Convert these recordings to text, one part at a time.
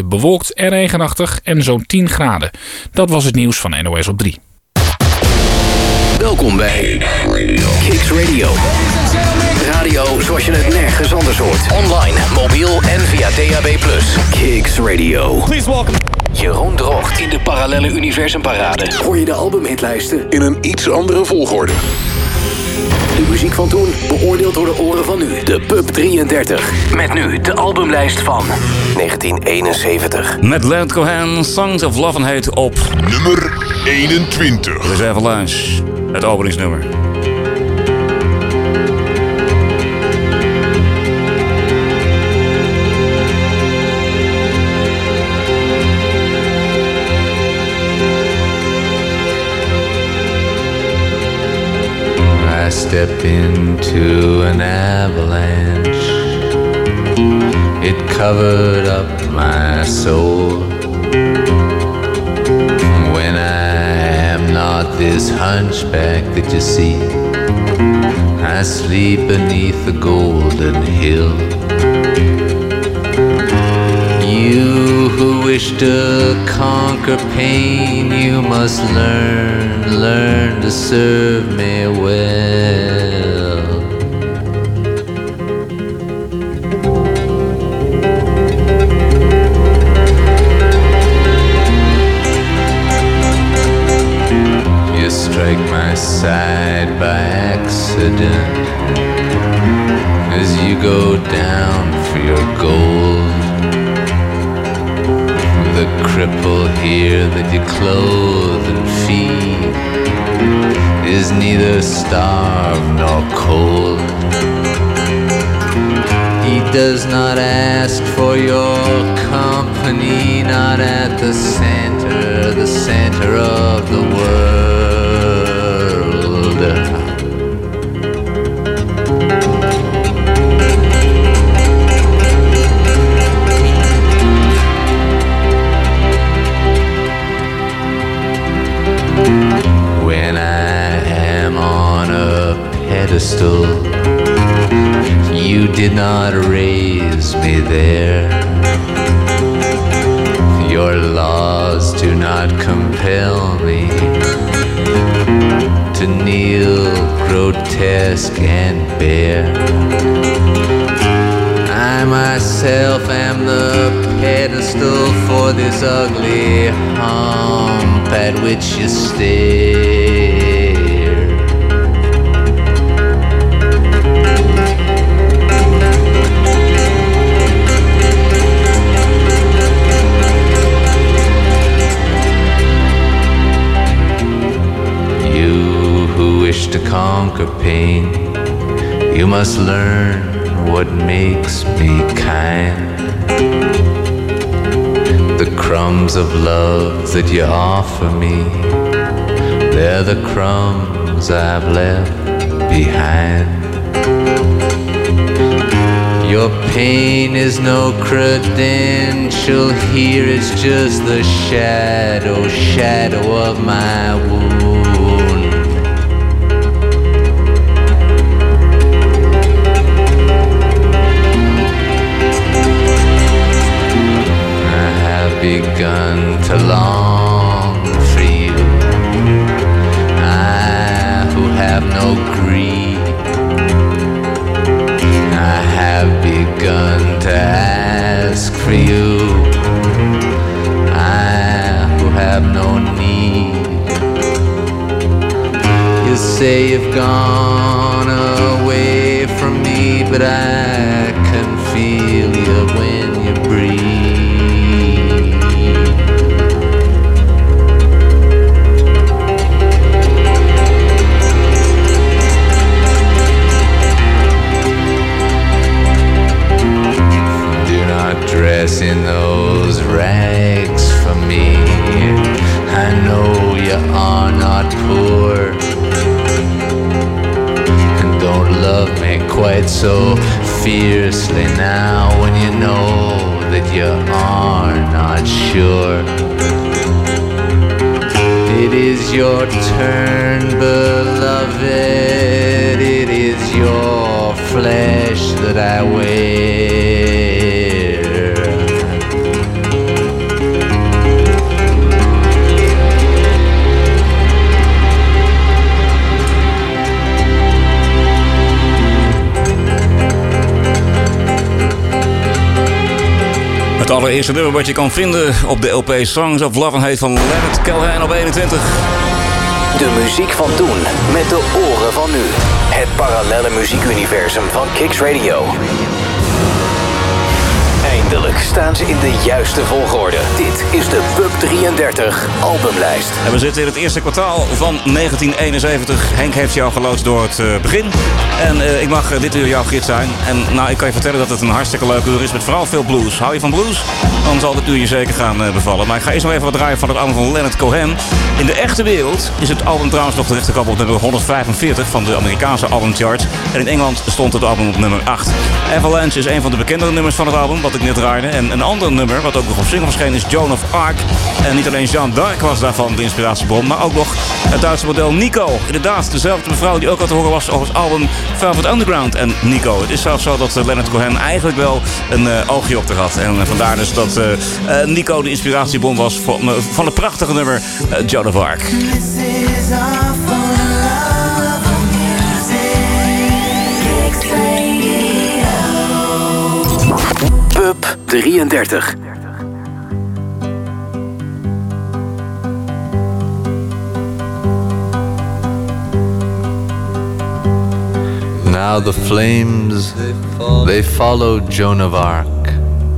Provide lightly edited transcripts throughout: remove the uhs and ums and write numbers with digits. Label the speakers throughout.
Speaker 1: bewolkt en regenachtig en zo'n 10 graden. Dat was het nieuws van NOS op 3.
Speaker 2: Welkom bij Kicks Radio. Radio zoals je het nergens anders hoort. Online, mobiel en via DAB+. Kicks Radio.
Speaker 3: Please welcome
Speaker 2: Jeroen Droogt in de Parallelle Universum Parade. Hoor je de albumhitlijsten
Speaker 4: in een iets andere volgorde.
Speaker 2: De muziek van toen, beoordeeld door de oren van nu. De Pub 33. Met nu de albumlijst van 1971.
Speaker 5: Met Leonard Cohen, Songs of Love and Hate op
Speaker 4: nummer 21.
Speaker 5: Dus even langs het openingsnummer.
Speaker 6: I stepped into an avalanche. It covered up my soul. When I am not this hunchback that you see, I sleep beneath the golden hill. You who wish to conquer pain, you must learn to serve me well. You strike my side by accident as you go down for your gold. The cripple here that you clothe and feed is neither starved nor cold. He does not ask for your company, not at the center of the world. When I am on a pedestal, you did not raise me there. Your laws do not compel me to kneel grotesque and bare. I myself am the pedestal for this ugly hump at which you stare. You who wish to conquer pain, you must learn what makes me kind. The crumbs of love that you offer me, they're the crumbs I've left behind. Your pain is no credential here, it's just the shadow of my wound. Begun to long for you, I who have no greed. I have begun to ask for you, I who have no need. You say you've gone away from me, but I can feel you when you breathe. Dress in those rags for me. I know you are not poor, and don't love me quite so fiercely now when you know that you are not sure. It is your turn, beloved, it is your flesh that I wear.
Speaker 5: allereerste nummer wat je kan vinden op de LP Songs of Love and Hate van Leonard Cohen op 21.
Speaker 2: De muziek van toen met de oren van nu. Het parallelle muziekuniversum van Kicks Radio. Eindelijk staan ze in de juiste volgorde. Dit is de Pub 33 albumlijst.
Speaker 5: En we zitten in het eerste kwartaal van 1971. Henk heeft jou geloodst door het begin. En ik mag dit uur jouw gids zijn. En nou, ik kan je vertellen dat het een hartstikke leuk uur is met vooral veel blues. Hou je van blues? Dan zal dit uur je zeker gaan bevallen. Maar ik ga eerst nog even wat draaien van het album van Leonard Cohen. In de echte wereld is het album trouwens nog terechtgekomen op nummer 145 van de Amerikaanse albumcharts. En in Engeland stond het album op nummer 8. Avalanche is een van de bekendere nummers van het album, wat ik net draaide. En een ander nummer, wat ook nog op single verscheen, is Joan of Arc. En niet alleen Jeanne d'Arc was daarvan de inspiratiebron, maar ook nog het Duitse model Nico. Inderdaad, dezelfde mevrouw die ook al te horen was op het album Velvet Underground en Nico. Het is zelfs zo dat Leonard Cohen eigenlijk wel een oogje op haar had. En vandaar dus dat Nico de inspiratiebron was van het prachtige nummer Joan of Arc.
Speaker 2: Pub 33.
Speaker 6: Now the flames, they follow Joan of Arc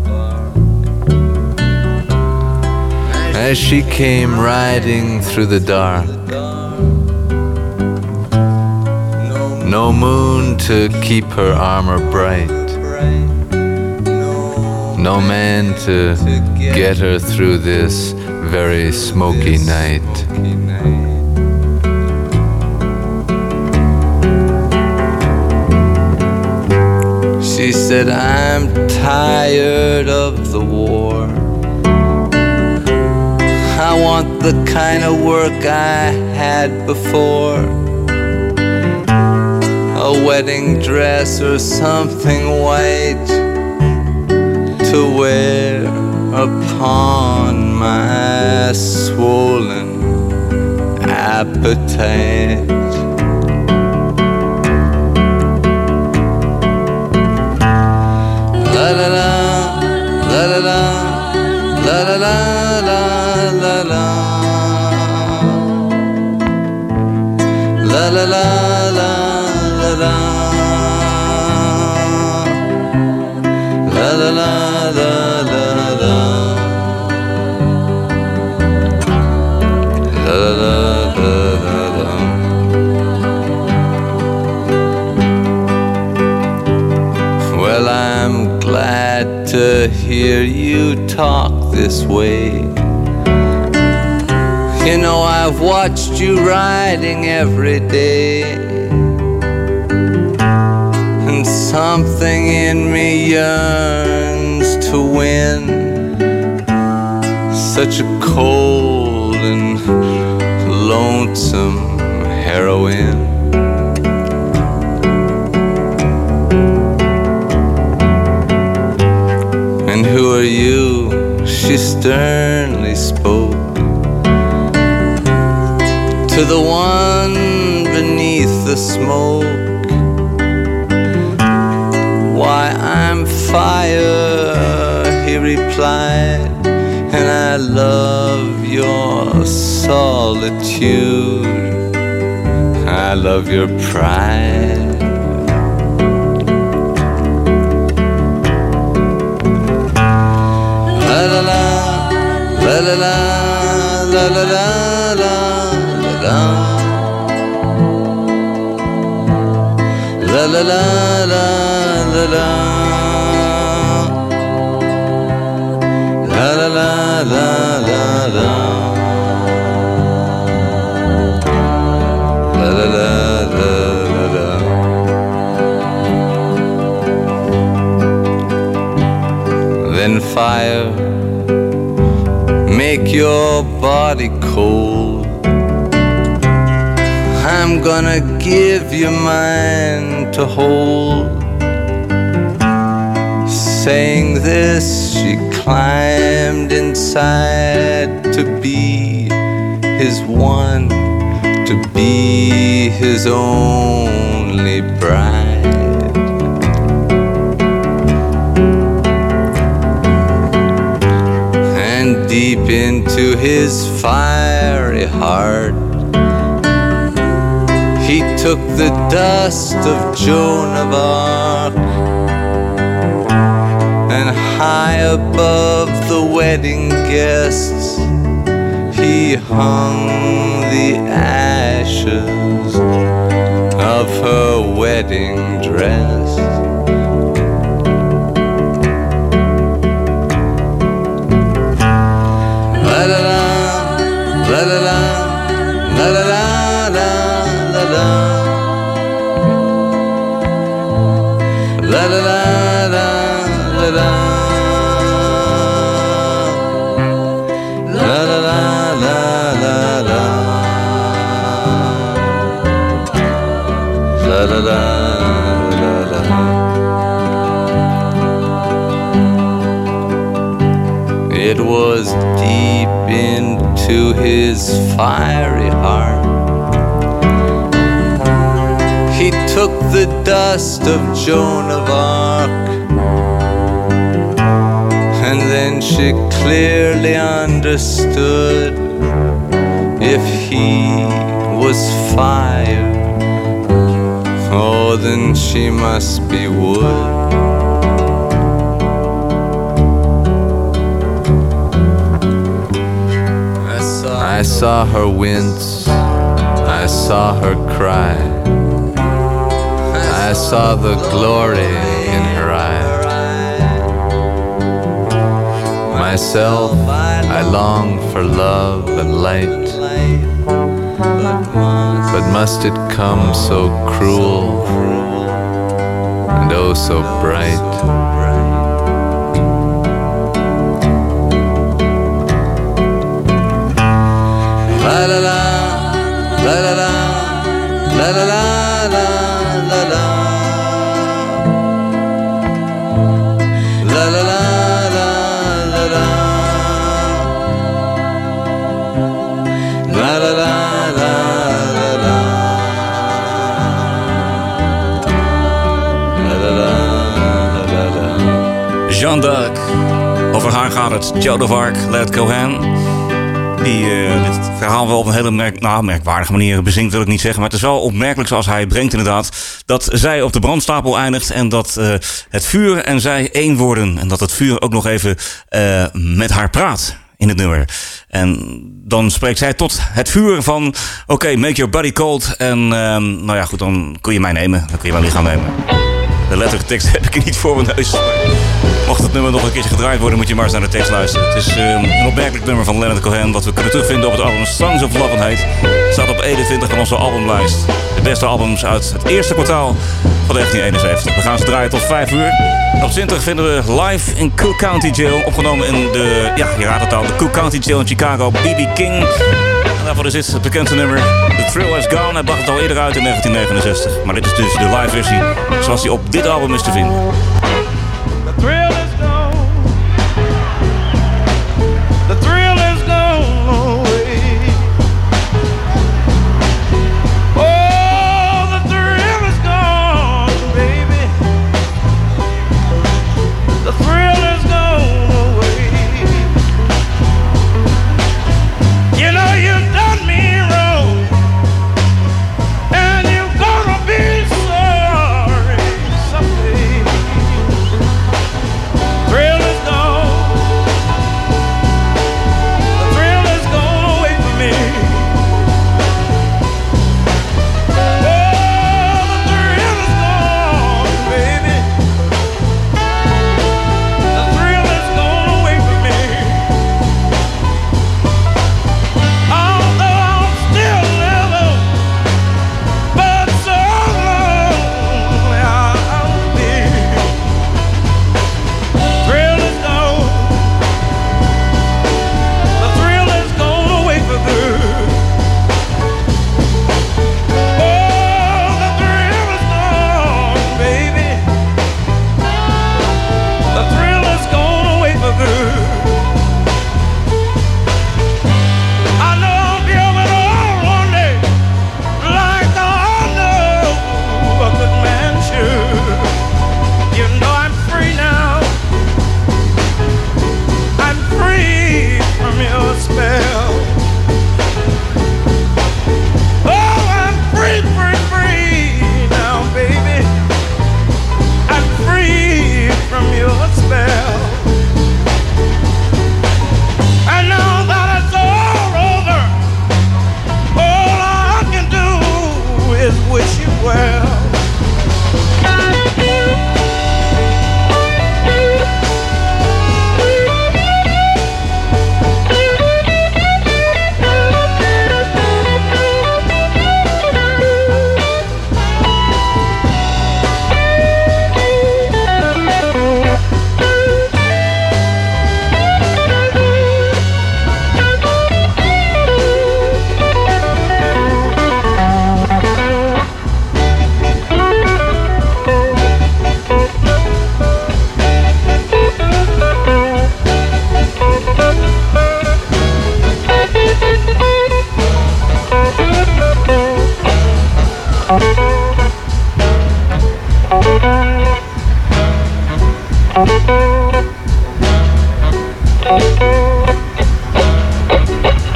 Speaker 6: as she came riding through the dark. No moon to keep her armor bright, no man to get her through this very smoky night. She said, I'm tired of the war. I want the kind of work I had before. A wedding dress or something white to wear upon my swollen appetite. La la la, la la la, la la la la la la, la la la la la la, la la la la la la, la la la la la. Well, I'm glad to hear you talk this way. You know, I've watched you riding every day, and something in me yearns to win such a cold and lonesome heroine. And who are you? She sternly spoke to the one beneath the smoke. Why, I'm fire, he replied, and I love your solitude. I love your pride. La la la, la la la, la la la la la, la la la la la la, la la la la la la, la la la la la. Then fire, make your body cold. I'm gonna give you mine to hold. Saying this, she climbed inside to be his one, to be his only bride. deep into his fiery heart. He took the dust of Joan of Arc, and high above the wedding guests he hung the ashes of her wedding dress. La la la, la la la, la la la, la la la, la la la, la la la, la la la, la la la, la la la, la la. It was deep into his fiery heart. He took the dust of Joan of Arc, and then she clearly understood if he was fire, oh, then she must be wood. I saw her wince, I saw her cry, I saw the glory in her eye. Myself, I long for love and light, but must it come so cruel and oh so bright? La la la, la la la, la la la, la la la, la la la, la la la, la la la, la la la, la la.
Speaker 5: Jeanne d'Arc. Over haar gaat het. Joan of Arc, Leonard Cohen. Die dit verhaal wel op een hele merkwaardige manier bezinkt, wil ik niet zeggen. Maar het is wel opmerkelijk zoals hij brengt inderdaad. Dat zij op de brandstapel eindigt en dat het vuur en zij één worden. En dat het vuur ook nog even met haar praat in het nummer. En dan spreekt zij tot het vuur van oké, make your body cold. En nou ja, goed, dan kun je mij nemen. Dan kun je mijn lichaam nemen. De letterlijke tekst heb ik er niet voor mijn neus. Mocht het nummer nog een keertje gedraaid worden, moet je maar eens naar de tekst luisteren. Het is een opmerkelijk nummer van Leonard Cohen, wat we kunnen terugvinden op het album Songs of Love and Hate. Het staat op 21 van onze albumlijst. De beste albums uit het eerste kwartaal van 1971. We gaan ze draaien tot 5 uur. Op 20 vinden we live in Cook County Jail, opgenomen in de, ja, je raadt het al, de Cook County Jail in Chicago, B.B. King. En daarvoor is dit het bekendste nummer, The Thrill Has Gone. Hij bracht het al eerder uit in 1969. Maar dit is dus de live versie, zoals die op dit album is te vinden.
Speaker 3: The thrill is gone. The thrill is gone away. Oh, the thrill is gone, baby. The thrill is gone away. You know you've done me wrong, and you're gonna be sorry someday.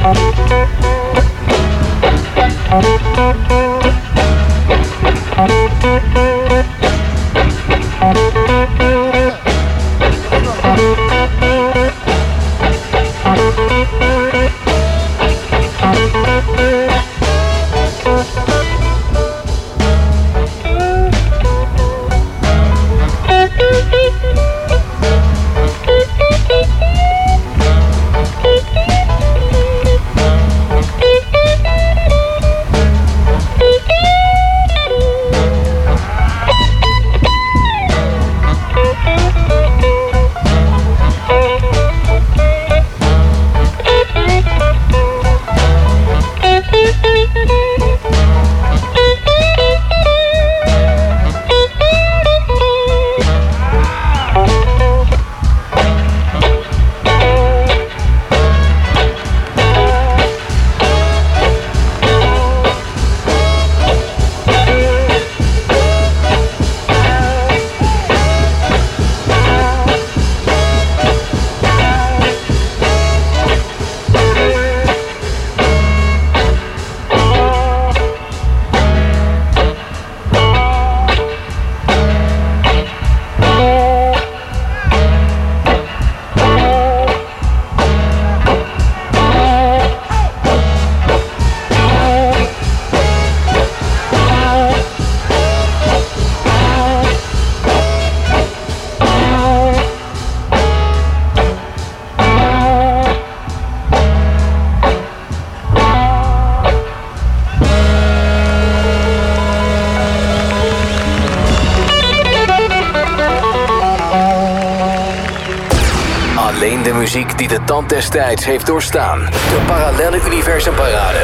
Speaker 2: Alleen de muziek die de tand des tijds heeft doorstaan. De Parallelle Universum Parade.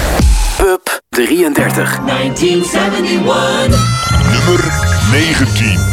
Speaker 2: Pub 33.
Speaker 7: 1971.
Speaker 4: Nummer 19.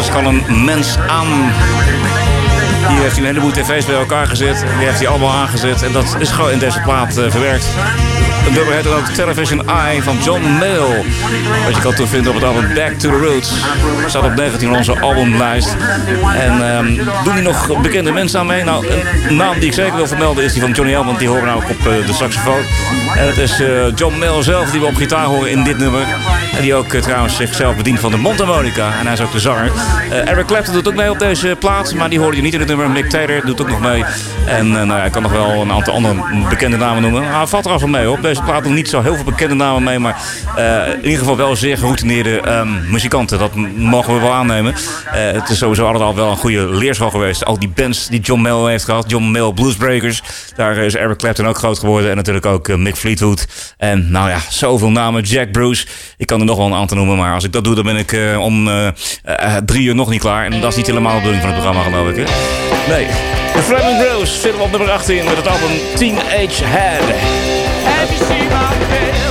Speaker 5: alles kan een mens aan. Hier heeft hij een heleboel tv's bij elkaar gezet. Die heeft hij allemaal aangezet. En dat is gewoon in deze plaat verwerkt. Het nummer heet dan ook Television Eye van John Mayall. Wat je kan terugvinden op het album Back to the Roots. Staat op 19 op onze albumlijst. En doen die nog bekende mensen aan mee? Nou, een naam die ik zeker wil vermelden is die van Johnny Elman. Die horen we nou ook op de saxofoon. En het is John Mayall zelf die we op gitaar horen in dit nummer. En die ook trouwens zichzelf bedient van de mondharmonica. En hij is ook de zanger. Eric Clapton doet ook mee op deze plaat. Maar die hoorde je niet in het nummer. Mick Taylor doet ook nog mee. En nou ja, ik kan nog wel een aantal andere bekende namen noemen. Hij valt er al van mee op. Deze plaat doen niet zo heel veel bekende namen mee. Maar in ieder geval wel zeer geroutineerde muzikanten. Dat mogen we wel aannemen. Het is sowieso altijd al wel een goede leerschool geweest. Al die bands die John Mayall heeft gehad. John Mayall Bluesbreakers. Daar is Eric Clapton ook groot geworden. En natuurlijk ook Mick Fleetwood. En nou ja, zoveel namen. Jack Bruce. Ik kan er nog wel een aantal noemen. Maar als ik dat doe, dan ben ik om 3 uur nog niet klaar. En dat is niet helemaal de bedoeling van het programma, geloof ik. Hè? Nee. The Flaming Rose zitten we op nummer 18 met het album Teenage Head.
Speaker 3: Have you seen my bed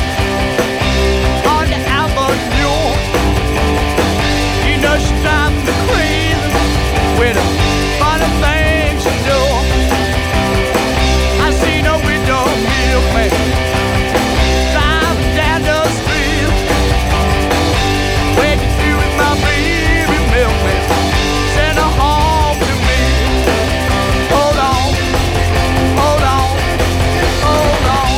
Speaker 3: on the avenue? You know she drives me crazy with the funny things she do. I seen her window milkman driving down the street. When you through with my baby milkman, send her home to me. Hold on, hold on, hold on.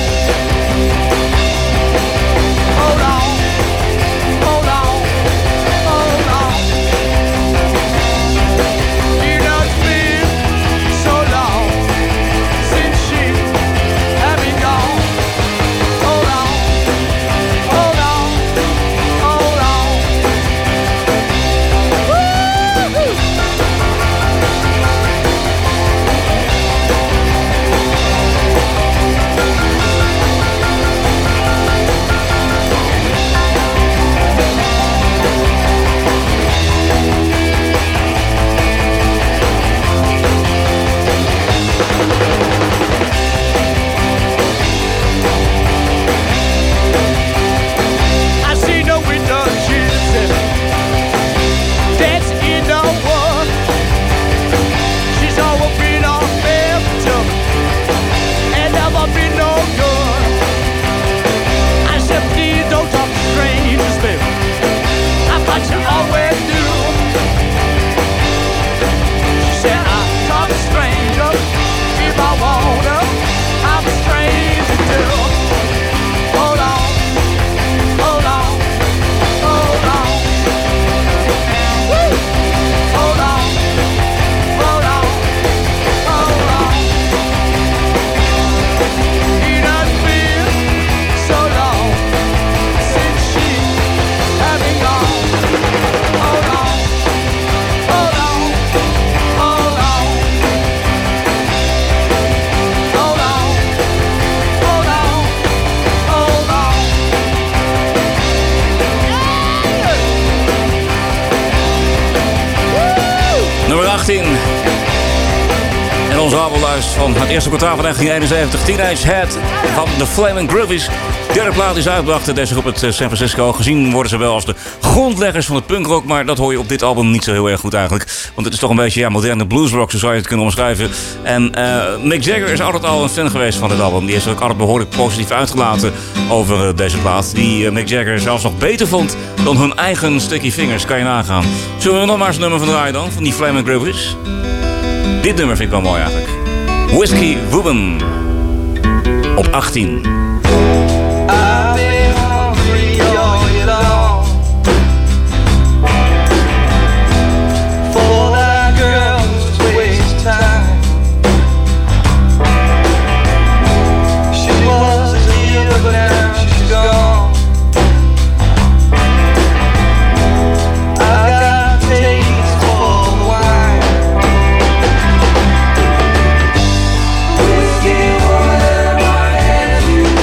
Speaker 3: Hold on, hold on, hold on. You know it's been so long since she had been gone. Hold on, hold on, hold on. Woo-hoo. I see no window shades dancing in the wood. She's always been on fair to and never been no good. I said, please don't talk to strangers, baby. I thought you always knew. She said, I talk to strangers if I wanna. I'm a stranger too. Hold on, hold on, hold on. Woo! Hold on, hold on, hold on. You know it's been so long since she had been gone. Hold on, hold on, hold on. Hold on, hold on, hold on.
Speaker 5: Nummer 18. En onze albumlijst van het eerste kwartaal van 1971. Teenage Head van The Flaming Groovies. De derde plaat is uitgebracht in deze groep uit San Francisco. Gezien worden ze wel als de grondleggers van het punkrock. Maar dat hoor je op dit album niet zo heel erg goed eigenlijk. Want het is toch een beetje moderne bluesrock, zo zou je het kunnen omschrijven. En Mick Jagger is altijd al een fan geweest van dit album. Die is ook altijd behoorlijk positief uitgelaten over deze plaat. Die Mick Jagger zelfs nog beter vond dan hun eigen Sticky Fingers. Kan je nagaan. Zullen we nog maar eens een nummer van draaien dan? Van die Flaming Groovies? Dit nummer vind ik wel mooi eigenlijk. Whiskey Woman. Op 18.
Speaker 3: I've been hungry all year long for that girl who's wasting time. She was here, but now she's gone. I got a taste for wine. Whiskey woman, why have you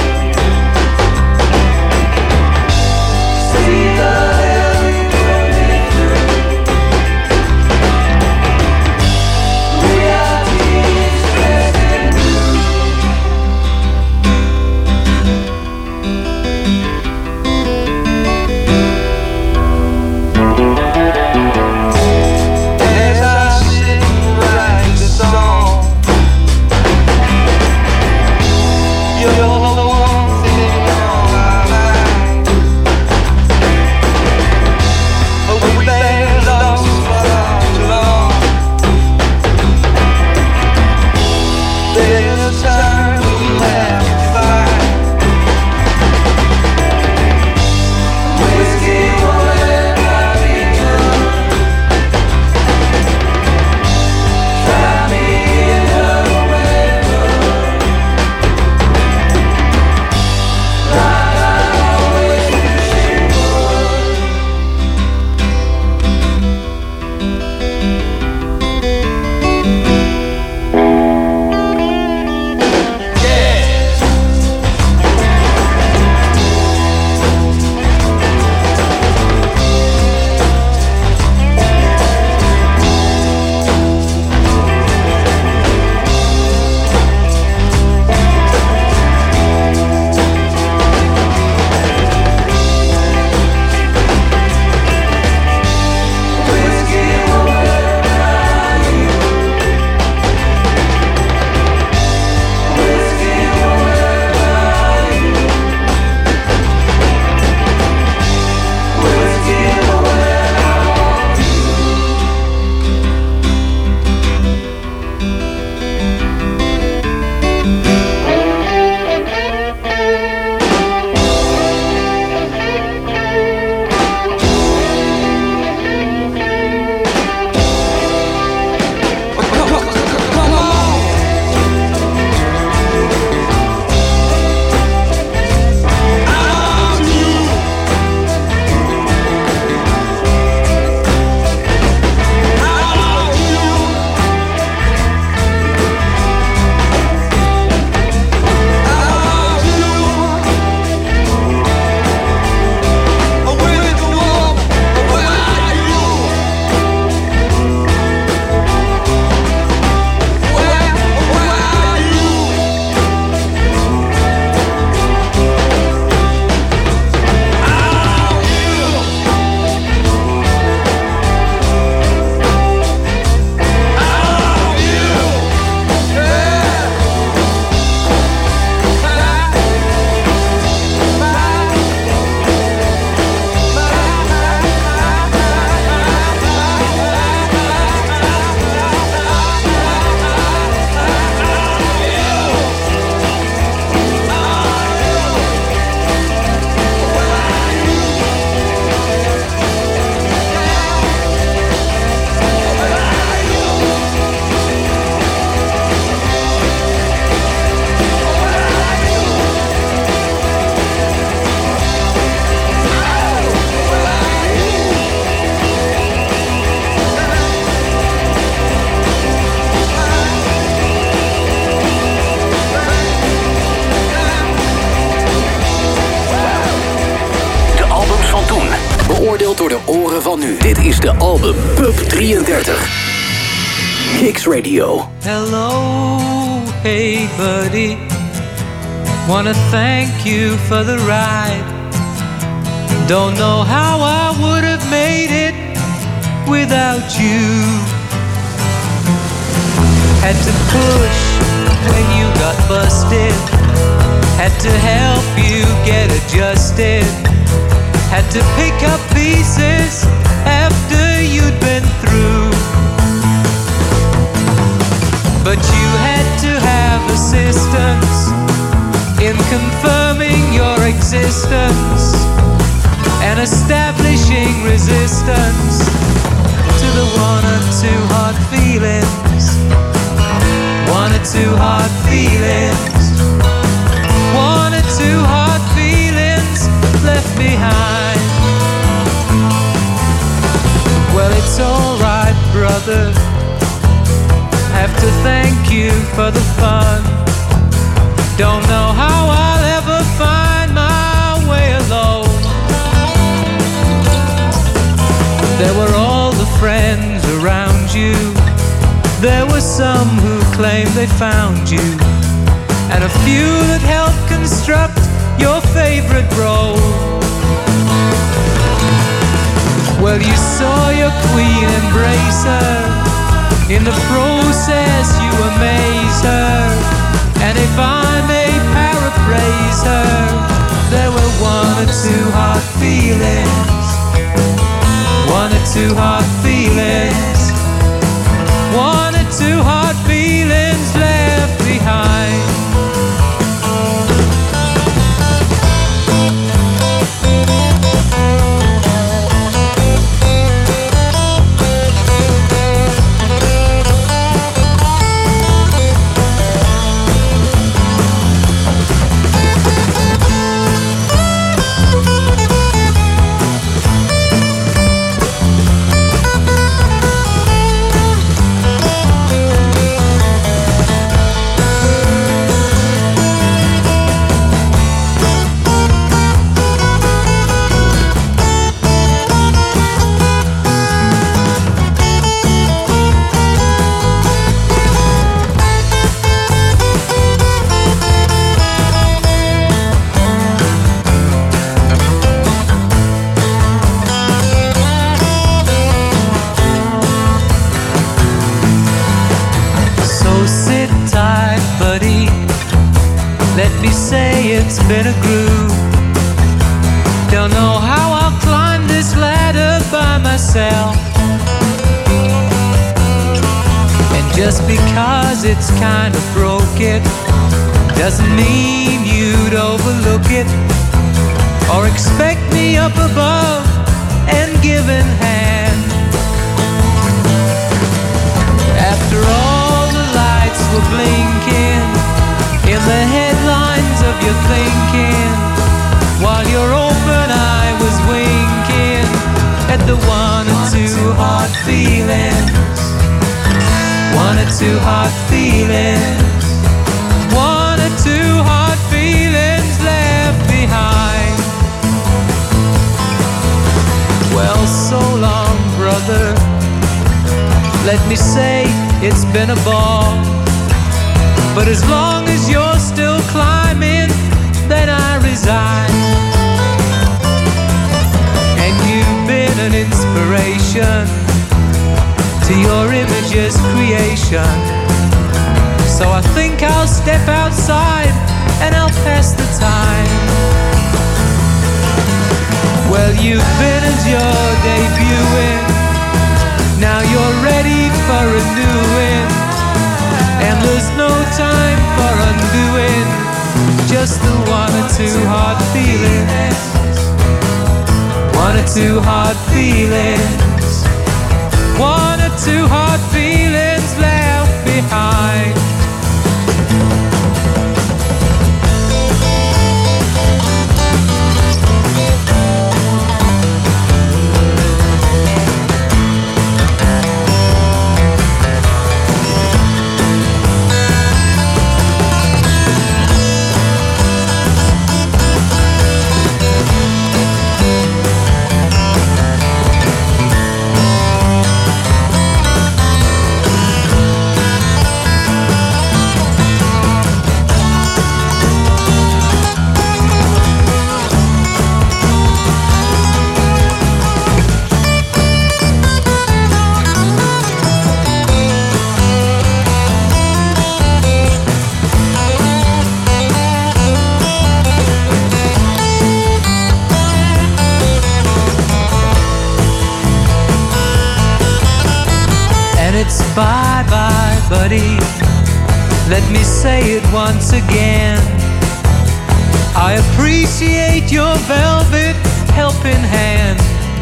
Speaker 2: door de oren van nu. Dit is de album Pub 33. Kicks Radio.
Speaker 7: Hello, hey buddy. Wanna thank you for the ride. Don't know how I would have made it without you. Had to push when you got busted. Had to help you get adjusted. Had to pick up pieces after you'd been through. But you had to have assistance in confirming your existence and establishing resistance to the one or two hard feelings. One or two hard feelings. One or two hard feelings left behind. Well, it's alright, brother. Have to thank you for the fun. Don't know how I'll ever find my way alone. There were all the friends around you. There were some who claimed they found you, and a few that helped construct your favorite role. Well, you saw your queen embrace her. In the process you amaze her. And if I may paraphrase her, there were one or two hard feelings. One or two hard feelings. One or two hard feelings left behind. It's been a groove. Don't know how I'll climb this ladder by myself. And just because it's kind of broke it doesn't mean you'd overlook it or expect me up above and give in hand. After all the lights were blinking in the headlines of your thinking, while your open eye was winking at the one or two hard feelings. One or two hard feelings. One or two hard feelings left behind. Well, so long, brother. Let me say it's been a ball. But as long as you're still climbing, then I resign. And you've been an inspiration to your image's creation. So I think I'll step outside and I'll pass the time. Well, you've been as you're debuting. Now you're ready for renewing. And there's no time for undoing. Just the one or two hard feelings. One or two hard feelings. One or two hard feelings left behind. Yes, bye-bye, buddy. Let me say it once again. I appreciate your velvet helping hand.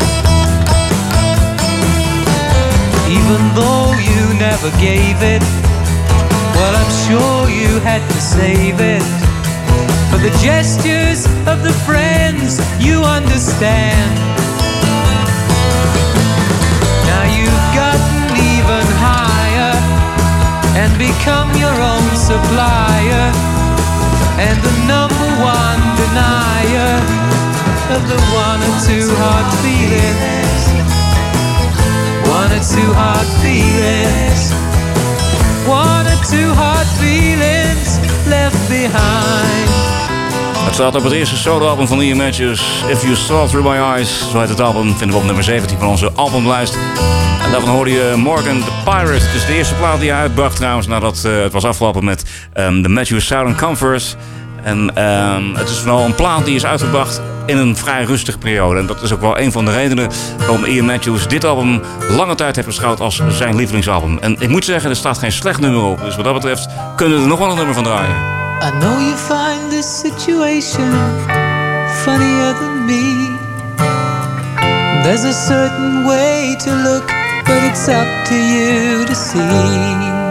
Speaker 7: Even though you never gave it, well, I'm sure you had to save it. For the gestures of the friends you understand. Now you've gotten even higher and become your own supplier and the number one denier of the one or two hard feelings. One or two hard feelings. One or two hard feelings left behind.
Speaker 5: Het staat op het eerste soloalbum van Ian Matthews, If You Saw Through My Eyes. Zo heet het album, vinden we op nummer 17 van onze albumlijst. En daarvan hoorde je Morgan the Pirate. Het is de eerste plaat die hij uitbracht trouwens, nadat het was afgelopen met de Matthews Southern Comforts. En het is vooral een plaat die is uitgebracht in een vrij rustige periode. En dat is ook wel een van de redenen waarom Ian Matthews dit album lange tijd heeft beschouwd als zijn lievelingsalbum. En ik moet zeggen, er staat geen slecht nummer op. Dus wat dat betreft kunnen we er nog wel een nummer van draaien.
Speaker 7: I know you find this situation funnier than me. There's a certain way to look, but it's up to you to see.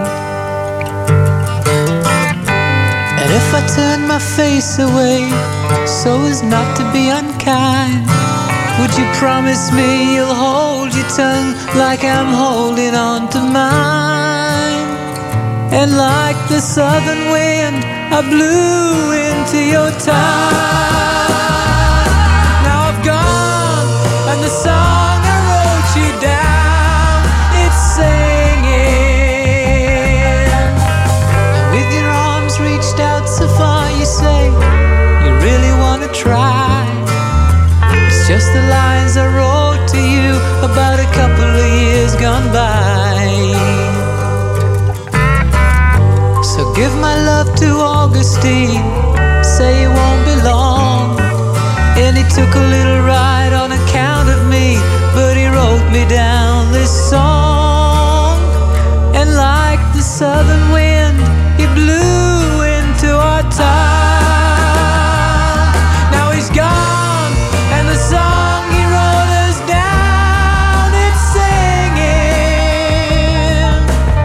Speaker 7: And if I turn my face away so as not to be unkind, would you promise me you'll hold your tongue like I'm holding on to mine? And like the southern wind, I blew into your time. Now I've gone, and the song I wrote you down, it's singing. And with your arms reached out so far, you say you really want to try. It's just the lines I wrote to you about a couple of years gone by. So give my love to Augustine, say it won't be long. And he took a little ride on account of me, but he wrote me down this song. And like the southern wind, he blew into our time. Now he's gone, and the song he wrote us down, it's singing.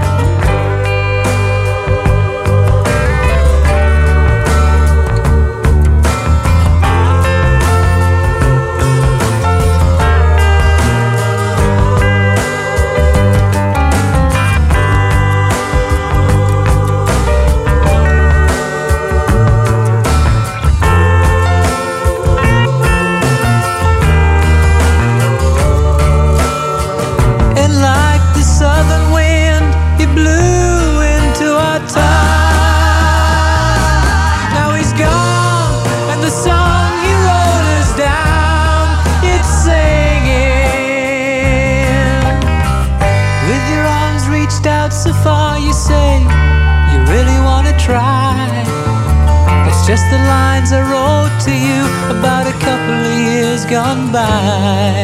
Speaker 7: Just the lines I wrote to you about a couple of years gone by.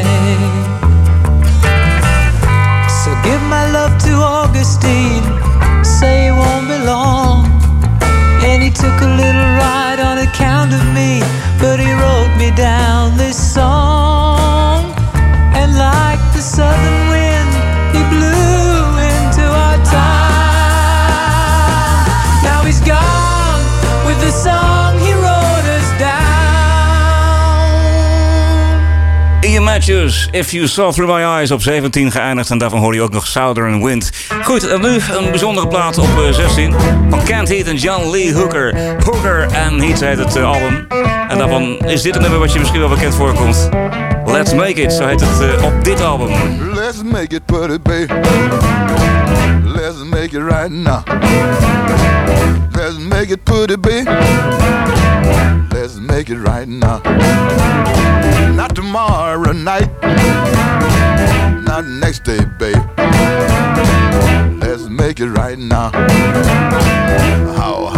Speaker 7: So give my love to Augustine, say it won't be long. And he took a little ride on account of me, but he wrote me down this song. And like the southern wind, he blew into our time. Now he's gone with the song he wrote us down.
Speaker 5: Ian Matthews, If You Saw Through My Eyes op 17 geëindigd. En daarvan hoor je ook nog Southern Wind. Goed, en nu een bijzondere plaat op 16. Van Kent Heat en John Lee Hooker. Hooker and Heat heet het album. En daarvan is dit een nummer wat je misschien wel bekend voorkomt. Let's Make It, zo heet het op dit album.
Speaker 4: Let's make it pretty, baby. Let's make it right now. Let's make it pretty, baby. Let's make it right now. Not tomorrow night. Not next day, baby. Let's make it right now. How?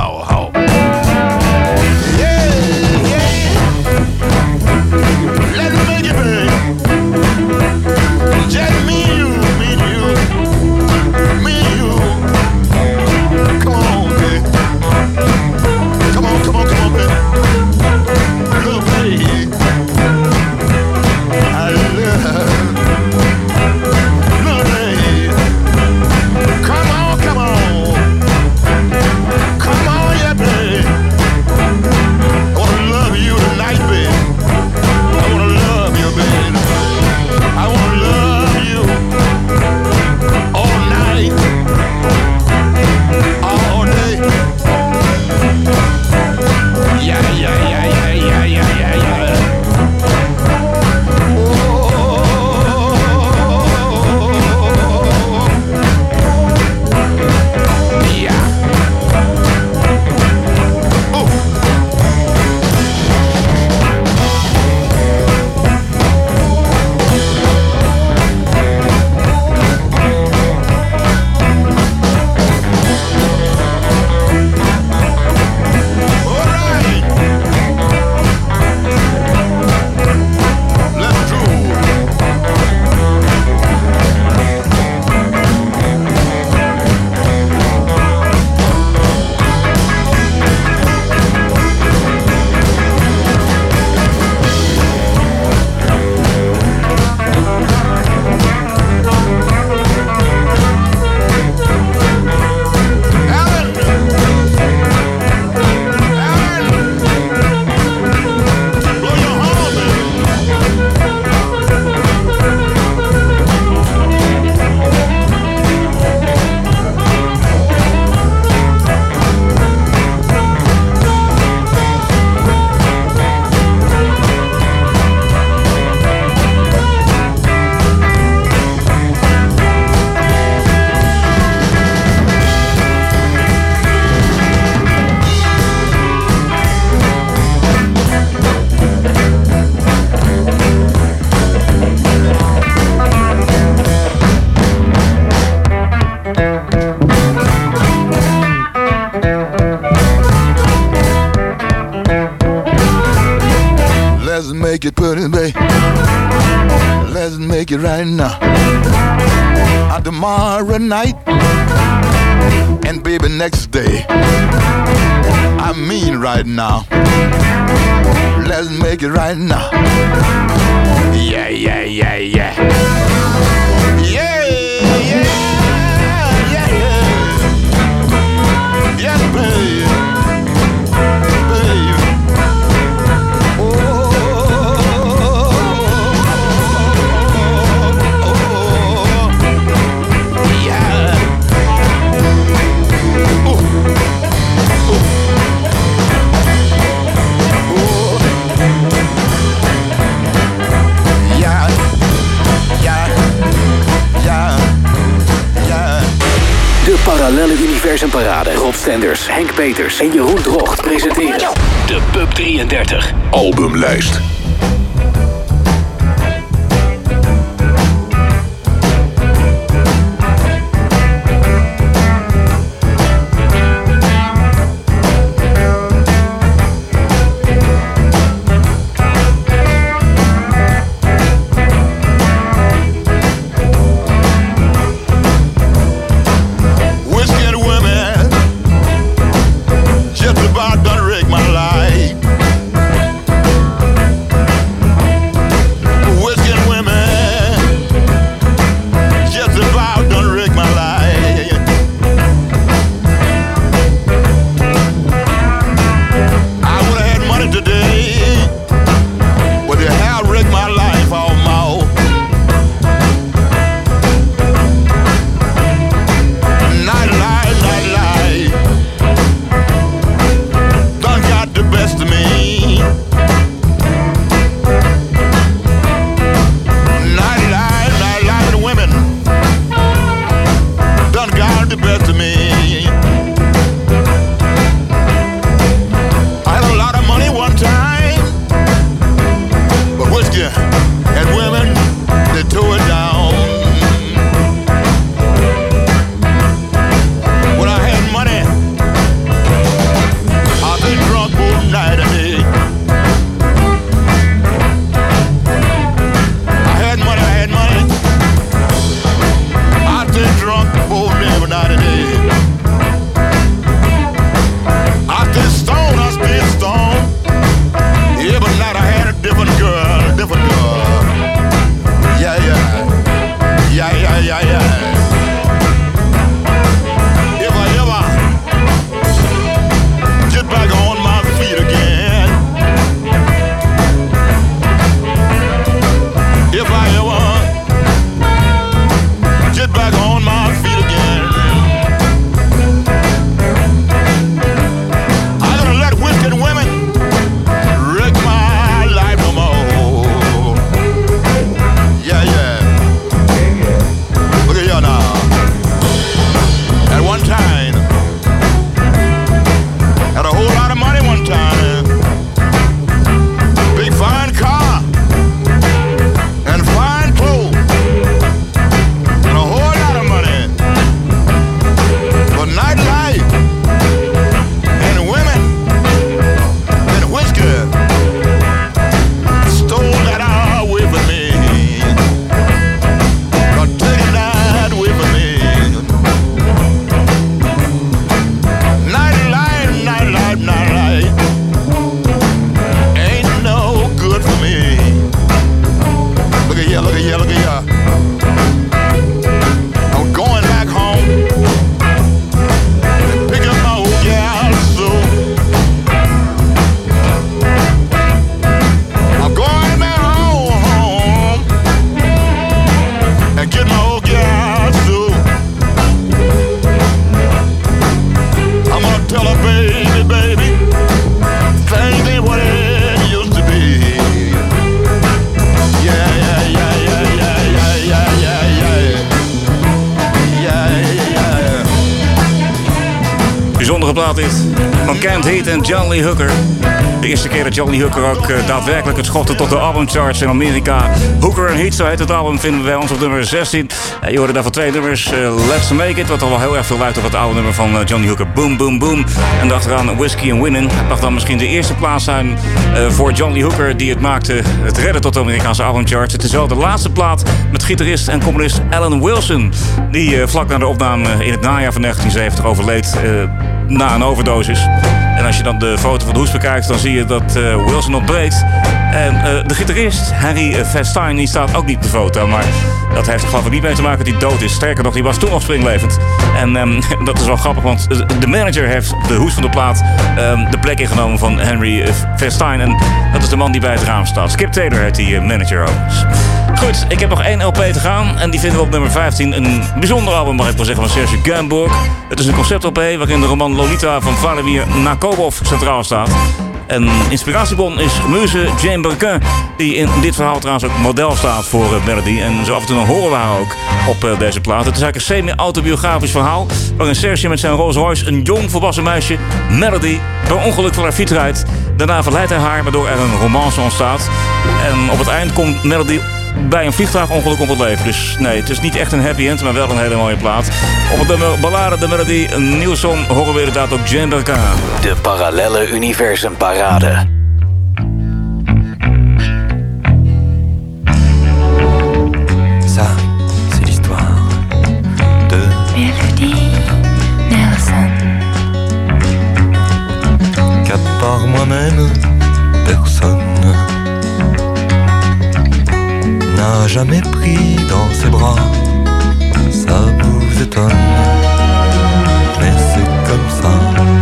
Speaker 4: Yeah. Let's make it, baby. Just me and you. make it pretty, baby. Let's make it right now. Tomorrow night and baby next day. I mean right now. Let's make it right now. Yeah, yeah, yeah, yeah. Yeah, yeah, yeah, yeah. Yes, baby. Baby.
Speaker 2: De Parallelle Universum Parade. Rob Stenders, Henk Peters en Jeroen Drocht presenteren de Pub 33 albumlijst.
Speaker 5: Bijzondere plaat dit van Kent Heat en John Lee Hooker. De eerste keer dat Johnny Hooker ook daadwerkelijk het schopte tot de albumcharts in Amerika. Hooker and Heat, zo heet het album, vinden we bij ons op nummer 16. Je hoorde daarvan 2 nummers. Let's Make It, wat al wel heel erg veel lijkt op het oude nummer van Johnny Hooker. Boom, boom, boom. En daarachteraan Whiskey and Winning. Het mag dan misschien de eerste plaats zijn voor Johnny Hooker die het maakte. Het redden tot de Amerikaanse albumcharts. Het is wel de laatste plaat met gitarist en componist Alan Wilson. Die vlak na de opname in het najaar van 1970 overleed na een overdosis. En als je dan de foto van de hoes bekijkt, dan zie je dat Wilson ontbreekt. En de gitarist, Harry Vestine, die staat ook niet op de foto. Maar dat heeft er geloof ik niet mee te maken dat hij dood is. Sterker nog, die was toen nog springlevend. En dat is wel grappig, want de manager heeft de hoes van de plaat de plek ingenomen van Henry Vestine. En dat is de man die bij het raam staat. Skip Taylor heet die manager overigens. Goed, ik heb nog 1 LP te gaan. En die vinden we op nummer 15. Een bijzonder album, mag ik wel zeggen, van Serge Gainsbourg. Het is een concept-LP waarin de roman Lolita van Vladimir Nabokov centraal staat. En inspiratiebron is muze Jane Birkin, die in dit verhaal trouwens ook model staat voor Melody. En zo af en toe dan horen we haar ook op deze plaat. Het is eigenlijk een semi-autobiografisch verhaal waarin Serge met zijn Rolls Royce een jong volwassen meisje, Melody, per ongeluk van haar fiets rijdt. Daarna verleidt hij haar, waardoor er een romance ontstaat. En op het eind komt Melody bij een vliegtuigongeluk om het leven. Dus nee, het is niet echt een happy end, maar wel een hele mooie plaat. Op het nummer Ballade de Melody, een nieuwe song, horen we inderdaad ook Jane Birkin.
Speaker 2: De Parallelle Universum Parade.
Speaker 8: Ça, c'est l'histoire de
Speaker 9: Melody Nelson.
Speaker 8: Qu'à part moi-même, personne n'a jamais pris dans ses bras. Ça vous étonne, mais c'est comme ça.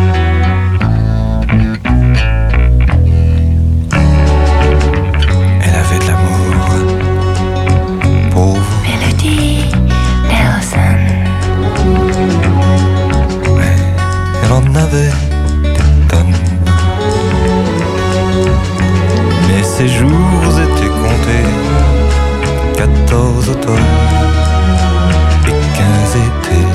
Speaker 8: Elle avait de l'amour pour vous.
Speaker 9: Melody Nelson.
Speaker 8: Mais elle en avait des tonnes. Mais ses jours étaient comptés. 14 automnes et 15 étés.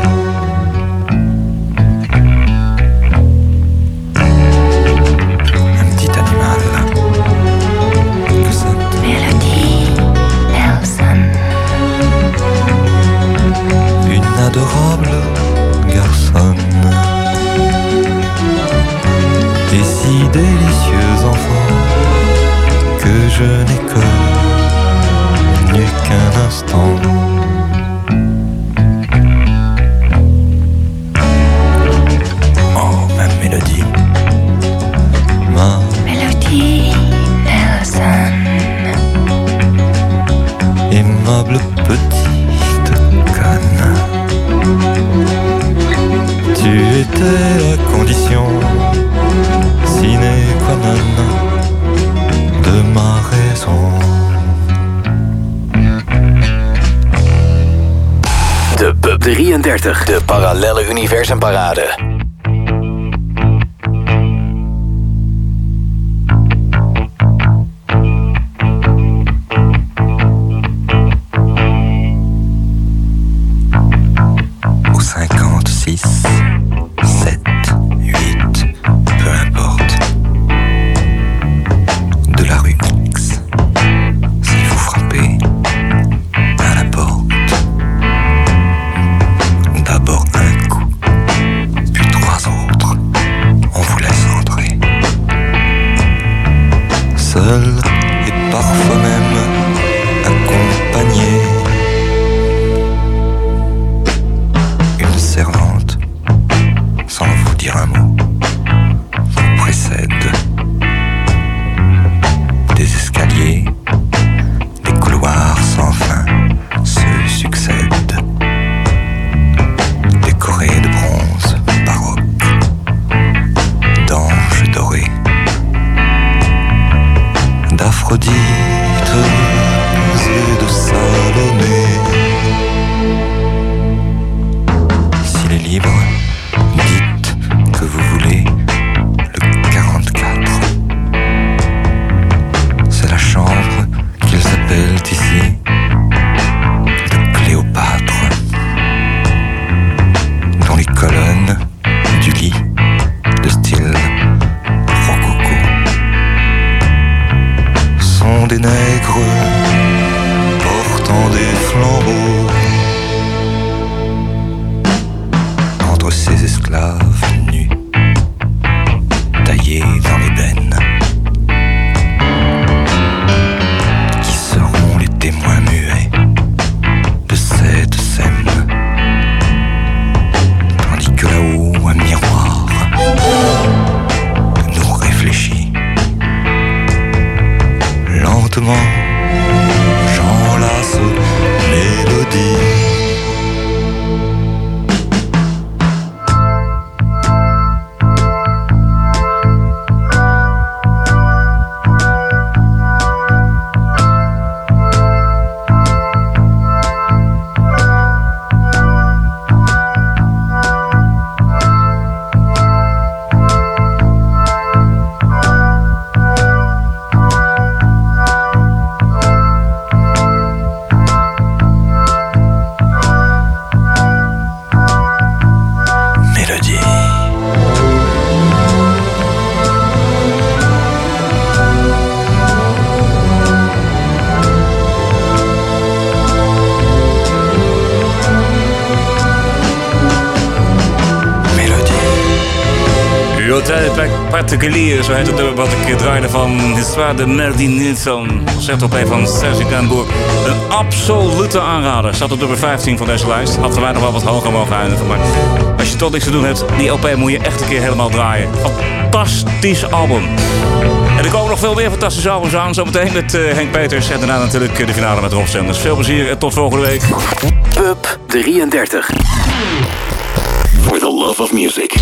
Speaker 8: Un petit animal que ça.
Speaker 9: Melody Nelson.
Speaker 8: Une adorable garçonne. Et si délicieux enfant que je n'ai connu qu'un instant. Oh, ma mélodie, ma
Speaker 9: Melody Nelson.
Speaker 8: aimable petite conne. Tu étais la condition sine qua non de ma raison.
Speaker 2: De Pub 33, de Parallelle Universum Parade.
Speaker 8: Au 56, 7, 8, peu importe. De la rue X, si vous frappez à la porte, d'abord un coup, puis 3 autres, on vous laisse entrer. Seul et parfois même accompagné. Une servante, sans vous dire un mot, vous précède. Des escaliers, des couloirs sans fin se succèdent. Décorés de bronze baroque, d'anges dorés, d'Aphrodite et de Salomé. S'il est libre, dites que vous voulez le 44. C'est la chambre qu'ils appellent ici de Cléopâtre, dont les colonnes du lit de style rococo esclaves nus, taillés dans l'ébène, qui seront les témoins muets de cette scène, tandis que là-haut un miroir nous réfléchit. Lentement, j'enlace mélodie.
Speaker 5: Hotel Particulier, zo heet het nummer wat ik draaide van Histoire de Melody Nilsson. Zet op een van Serge Gainsbourg. Een absolute aanrader. Staat op nummer 15 van deze lijst. Had voor mij nog wel wat hoger mogen eindigen. Maar als je toch niks te doen hebt, die LP moet je echt een keer helemaal draaien. Fantastisch album. En er komen nog veel meer fantastische albums aan. Zometeen met Henk Peters. En daarna natuurlijk de finale met Rob Stenders. Veel plezier en tot volgende week.
Speaker 2: Pub 33. For the love of music.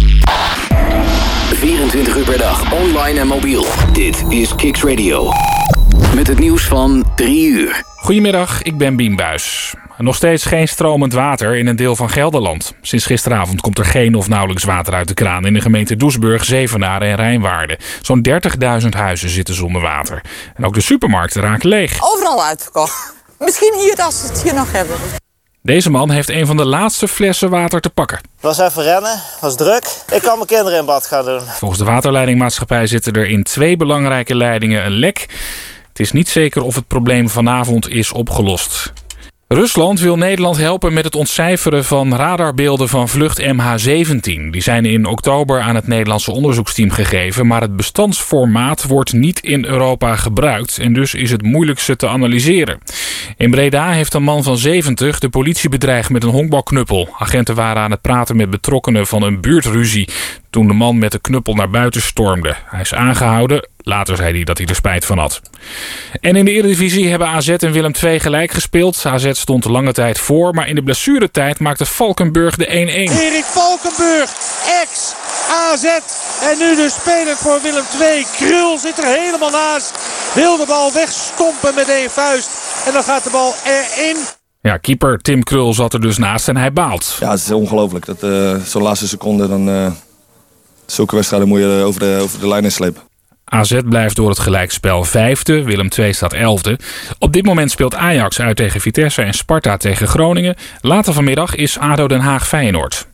Speaker 2: 24 uur per dag, online en mobiel. Dit is Kicks Radio. Met het nieuws van 3 uur.
Speaker 1: Goedemiddag, ik ben Bien Buijs. Nog steeds geen stromend water in een deel van Gelderland. Sinds gisteravond komt er geen of nauwelijks water uit de kraan in de gemeente Doesburg, Zevenaar en Rijnwaarden. Zo'n 30.000 huizen zitten zonder water. En ook de supermarkten raken leeg.
Speaker 10: Overal uitverkocht. Misschien hier als ze het hier nog hebben.
Speaker 1: Deze man heeft een van de laatste flessen water te pakken.
Speaker 11: Het was even rennen, was druk. Ik kan mijn kinderen in bad gaan doen.
Speaker 1: Volgens de waterleidingmaatschappij zitten er in 2 belangrijke leidingen een lek. Het is niet zeker of het probleem vanavond is opgelost. Rusland wil Nederland helpen met het ontcijferen van radarbeelden van vlucht MH17. Die zijn in oktober aan het Nederlandse onderzoeksteam gegeven, maar het bestandsformaat wordt niet in Europa gebruikt en dus is het moeilijk ze te analyseren. In Breda heeft een man van 70 de politie bedreigd met een honkbalknuppel. Agenten waren aan het praten met betrokkenen van een buurtruzie toen de man met de knuppel naar buiten stormde. Hij is aangehouden. Later zei hij dat hij er spijt van had. En in de Eredivisie hebben AZ en Willem II gelijk gespeeld. AZ stond lange tijd voor, maar in de blessuretijd maakte Valkenburg de 1-1.
Speaker 12: Erik Valkenburg, ex-AZ. En nu dus spelend voor Willem II. Krul zit er helemaal naast. Wil de bal wegstompen met 1 vuist. En dan gaat de bal erin.
Speaker 1: Ja, keeper Tim Krul zat er dus naast en hij baalt.
Speaker 13: Ja, het is ongelooflijk. Zo'n laatste seconde, dan zulke wedstrijden moet je over de lijn inslepen.
Speaker 1: AZ blijft door het gelijkspel 5e, Willem II staat 11e. Op dit moment speelt Ajax uit tegen Vitesse en Sparta tegen Groningen. Later vanmiddag is ADO Den Haag Feyenoord.